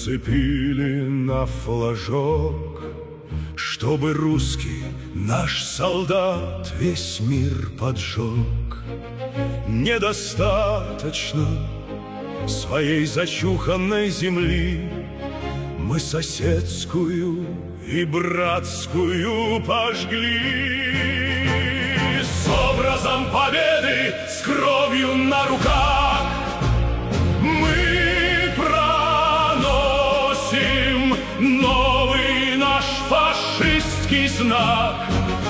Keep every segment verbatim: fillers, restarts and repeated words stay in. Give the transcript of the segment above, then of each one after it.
нацепили на флажок, чтобы русский наш солдат весь мир поджег. Недостаточно своей зачуханной земли, мы соседскую и братскую пожгли. С образом победы, с кровью на руках мы проносим новый наш фашистский знак.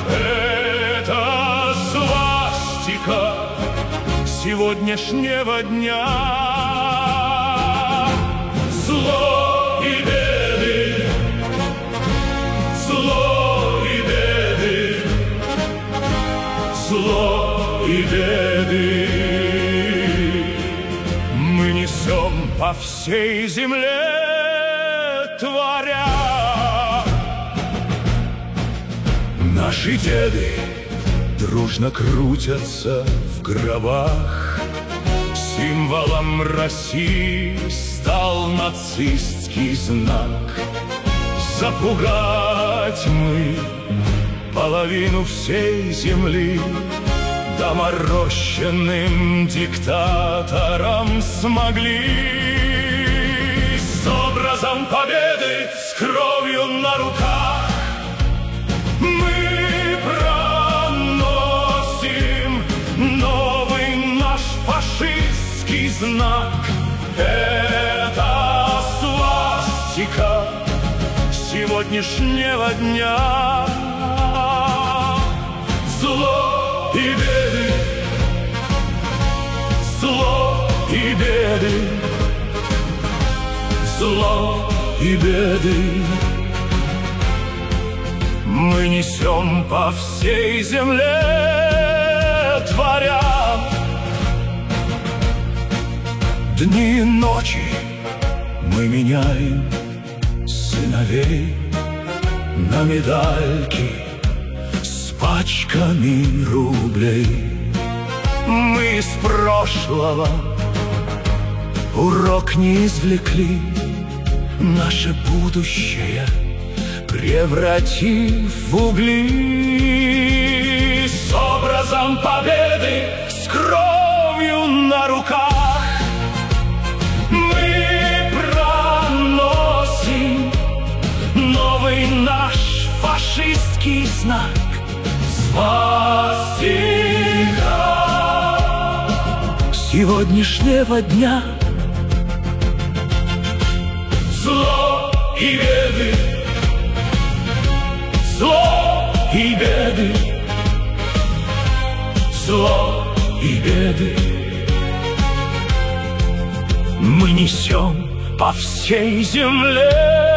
Это свастика сегодняшнего дня. Зло и беды, зло и беды, зло и беды мы несем по всей земле, творя. Наши деды дружно крутятся в гробах. Символом России стал нацистский знак. Запугать мы половину всей земли доморощенным диктатором смогли. С образом победы, с кровью на руках мы проносим новый наш фашистский знак. Это свастика сегодняшнего дня. Зло и беды, зло и беды, зло и беды мы несем по всей земле, творя. Дни и ночи мы меняем сыновей на медальки с пачками рублей. Мы из прошлого урок не извлекли, наше будущее превратив в угли. С образом победы, с кровью на руках мы проносим новый наш фашистский знак. Свастика сегодняшнего дня. Зло и беды, зло и беды, зло и беды мы несем по всей земле.